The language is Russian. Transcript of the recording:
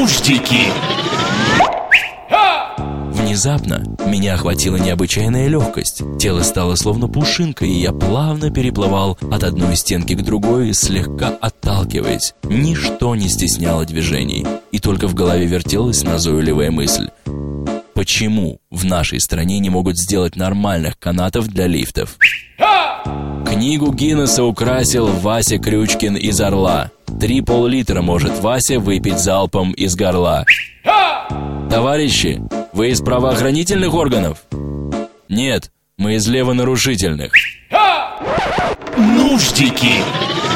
Нуждики. Внезапно меня охватила необычайная легкость. Тело стало словно пушинка, и я плавно переплывал от одной стенки к другой, слегка отталкиваясь. Ничто не стесняло движений, и только в голове вертелась назойливая мысль: почему в нашей стране не могут сделать нормальных канатов для лифтов? Книгу Гиннесса украсил Вася Крючкин из Орла. 3 пол-литра может Вася выпить залпом из горла. Товарищи, вы из правоохранительных органов? Нет, мы из левонарушительных. Нуждики.